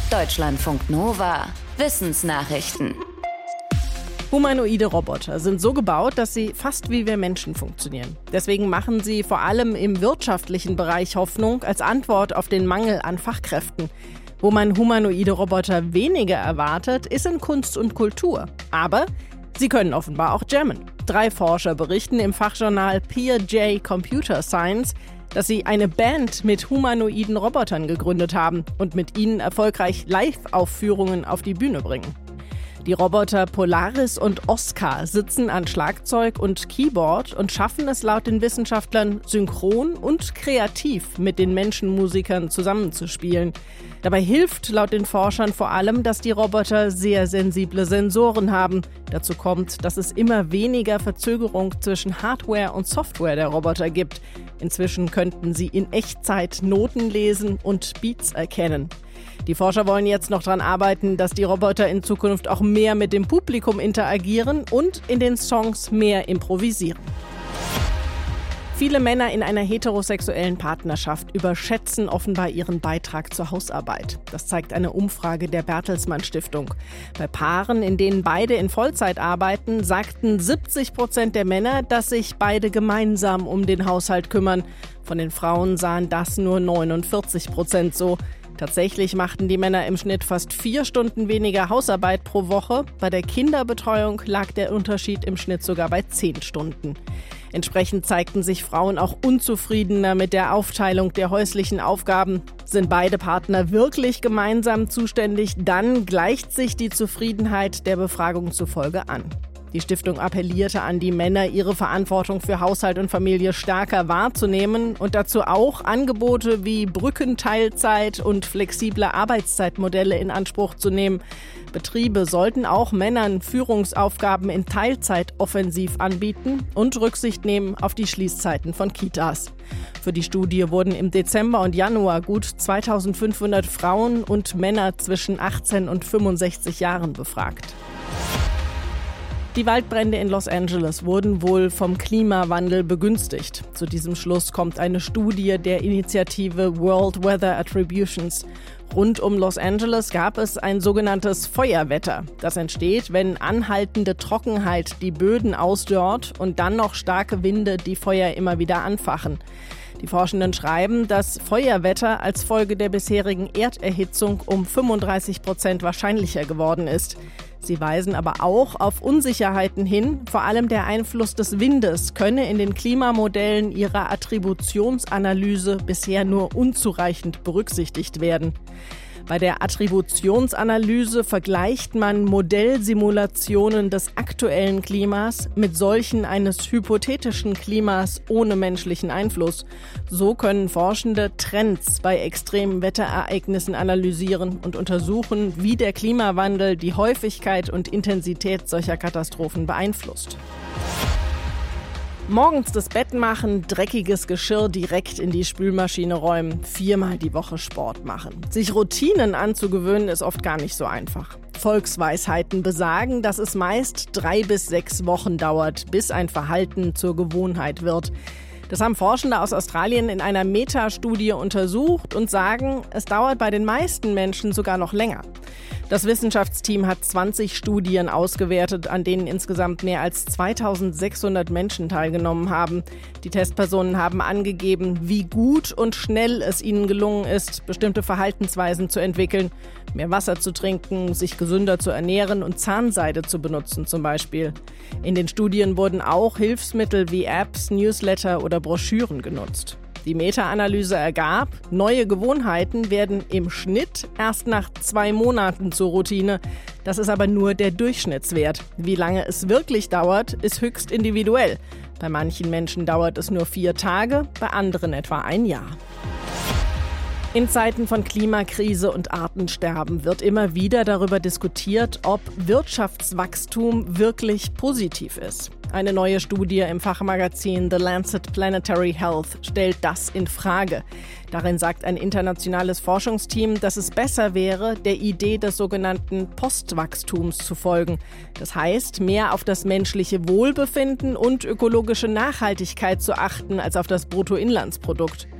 Deutschlandfunk Nova Wissensnachrichten. Humanoide Roboter sind so gebaut, dass sie fast wie wir Menschen funktionieren. Deswegen machen sie vor allem im wirtschaftlichen Bereich Hoffnung als Antwort auf den Mangel an Fachkräften. Wo man humanoide Roboter weniger erwartet, ist in Kunst und Kultur. Aber sie können offenbar auch jammen. 3 Forscher berichten im Fachjournal PeerJ Computer Science, dass sie eine Band mit humanoiden Robotern gegründet haben und mit ihnen erfolgreich Live-Aufführungen auf die Bühne bringen. Die Roboter Polaris und Oscar sitzen an Schlagzeug und Keyboard und schaffen es laut den Wissenschaftlern synchron und kreativ mit den Menschenmusikern zusammenzuspielen. Dabei hilft laut den Forschern vor allem, dass die Roboter sehr sensible Sensoren haben. Dazu kommt, dass es immer weniger Verzögerung zwischen Hardware und Software der Roboter gibt. Inzwischen könnten sie in Echtzeit Noten lesen und Beats erkennen. Die Forscher wollen jetzt noch daran arbeiten, dass die Roboter in Zukunft auch mehr mit dem Publikum interagieren und in den Songs mehr improvisieren. Viele Männer in einer heterosexuellen Partnerschaft überschätzen offenbar ihren Beitrag zur Hausarbeit. Das zeigt eine Umfrage der Bertelsmann Stiftung. Bei Paaren, in denen beide in Vollzeit arbeiten, sagten 70% der Männer, dass sich beide gemeinsam um den Haushalt kümmern. Von den Frauen sahen das nur 49% so. Tatsächlich machten die Männer im Schnitt fast 4 Stunden weniger Hausarbeit pro Woche. Bei der Kinderbetreuung lag der Unterschied im Schnitt sogar bei 10 Stunden. Entsprechend zeigten sich Frauen auch unzufriedener mit der Aufteilung der häuslichen Aufgaben. Sind beide Partner wirklich gemeinsam zuständig, dann gleicht sich die Zufriedenheit der Befragung zufolge an. Die Stiftung appellierte an die Männer, ihre Verantwortung für Haushalt und Familie stärker wahrzunehmen und dazu auch Angebote wie Brückenteilzeit und flexible Arbeitszeitmodelle in Anspruch zu nehmen. Betriebe sollten auch Männern Führungsaufgaben in Teilzeit offensiv anbieten und Rücksicht nehmen auf die Schließzeiten von Kitas. Für die Studie wurden im Dezember und Januar gut 2500 Frauen und Männer zwischen 18 und 65 Jahren befragt. Die Waldbrände in Los Angeles wurden wohl vom Klimawandel begünstigt. Zu diesem Schluss kommt eine Studie der Initiative World Weather Attributions. Rund um Los Angeles gab es ein sogenanntes Feuerwetter. Das entsteht, wenn anhaltende Trockenheit die Böden ausdörrt und dann noch starke Winde die Feuer immer wieder anfachen. Die Forschenden schreiben, dass Feuerwetter als Folge der bisherigen Erderhitzung um 35% wahrscheinlicher geworden ist. Sie weisen aber auch auf Unsicherheiten hin. Vor allem der Einfluss des Windes könne in den Klimamodellen ihrer Attributionsanalyse bisher nur unzureichend berücksichtigt werden. Bei der Attributionsanalyse vergleicht man Modellsimulationen des aktuellen Klimas mit solchen eines hypothetischen Klimas ohne menschlichen Einfluss. So können Forschende Trends bei extremen Wetterereignissen analysieren und untersuchen, wie der Klimawandel die Häufigkeit und Intensität solcher Katastrophen beeinflusst. Morgens das Bett machen, dreckiges Geschirr direkt in die Spülmaschine räumen, 4-mal die Woche Sport machen. Sich Routinen anzugewöhnen ist oft gar nicht so einfach. Volksweisheiten besagen, dass es meist 3 bis 6 Wochen dauert, bis ein Verhalten zur Gewohnheit wird. Das haben Forschende aus Australien in einer Metastudie untersucht und sagen, es dauert bei den meisten Menschen sogar noch länger. Das Wissenschaftsteam hat 20 Studien ausgewertet, an denen insgesamt mehr als 2600 Menschen teilgenommen haben. Die Testpersonen haben angegeben, wie gut und schnell es ihnen gelungen ist, bestimmte Verhaltensweisen zu entwickeln. Mehr Wasser zu trinken, sich gesünder zu ernähren und Zahnseide zu benutzen zum Beispiel. In den Studien wurden auch Hilfsmittel wie Apps, Newsletter oder Broschüren genutzt. Die Meta-Analyse ergab, neue Gewohnheiten werden im Schnitt erst nach 2 Monaten zur Routine. Das ist aber nur der Durchschnittswert. Wie lange es wirklich dauert, ist höchst individuell. Bei manchen Menschen dauert es nur 4 Tage, bei anderen etwa 1 Jahr. In Zeiten von Klimakrise und Artensterben wird immer wieder darüber diskutiert, ob Wirtschaftswachstum wirklich positiv ist. Eine neue Studie im Fachmagazin The Lancet Planetary Health stellt das in Frage. Darin sagt ein internationales Forschungsteam, dass es besser wäre, der Idee des sogenannten Postwachstums zu folgen. Das heißt, mehr auf das menschliche Wohlbefinden und ökologische Nachhaltigkeit zu achten als auf das Bruttoinlandsprodukt.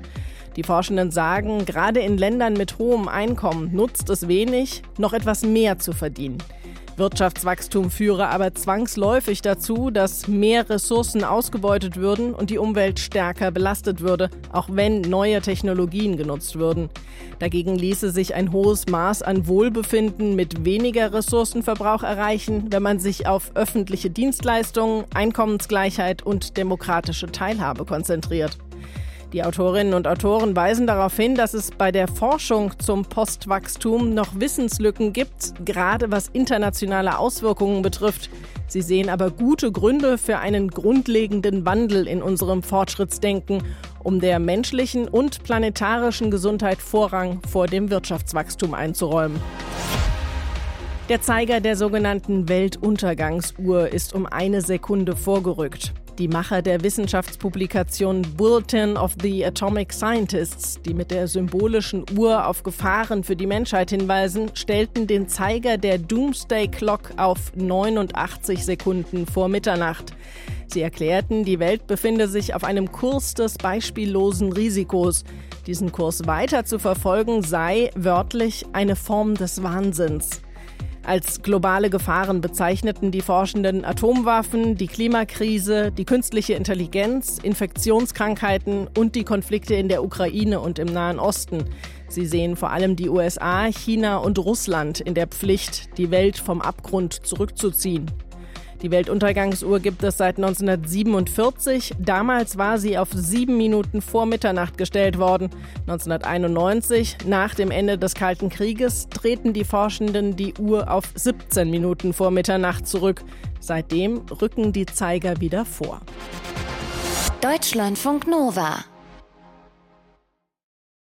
Die Forschenden sagen, gerade in Ländern mit hohem Einkommen nutzt es wenig, noch etwas mehr zu verdienen. Wirtschaftswachstum führe aber zwangsläufig dazu, dass mehr Ressourcen ausgebeutet würden und die Umwelt stärker belastet würde, auch wenn neue Technologien genutzt würden. Dagegen ließe sich ein hohes Maß an Wohlbefinden mit weniger Ressourcenverbrauch erreichen, wenn man sich auf öffentliche Dienstleistungen, Einkommensgleichheit und demokratische Teilhabe konzentriert. Die Autorinnen und Autoren weisen darauf hin, dass es bei der Forschung zum Postwachstum noch Wissenslücken gibt, gerade was internationale Auswirkungen betrifft. Sie sehen aber gute Gründe für einen grundlegenden Wandel in unserem Fortschrittsdenken, um der menschlichen und planetarischen Gesundheit Vorrang vor dem Wirtschaftswachstum einzuräumen. Der Zeiger der sogenannten Weltuntergangsuhr ist um 1 Sekunde vorgerückt. Die Macher der Wissenschaftspublikation Bulletin of the Atomic Scientists, die mit der symbolischen Uhr auf Gefahren für die Menschheit hinweisen, stellten den Zeiger der Doomsday Clock auf 89 Sekunden vor Mitternacht. Sie erklärten, die Welt befinde sich auf einem Kurs des beispiellosen Risikos. Diesen Kurs weiter zu verfolgen sei, wörtlich, eine Form des Wahnsinns. Als globale Gefahren bezeichneten die Forschenden Atomwaffen, die Klimakrise, die künstliche Intelligenz, Infektionskrankheiten und die Konflikte in der Ukraine und im Nahen Osten. Sie sehen vor allem die USA, China und Russland in der Pflicht, die Welt vom Abgrund zurückzuziehen. Die Weltuntergangsuhr gibt es seit 1947. Damals war sie auf 7 Minuten vor Mitternacht gestellt worden. 1991, nach dem Ende des Kalten Krieges, drehten die Forschenden die Uhr auf 17 Minuten vor Mitternacht zurück. Seitdem rücken die Zeiger wieder vor. Deutschlandfunk Nova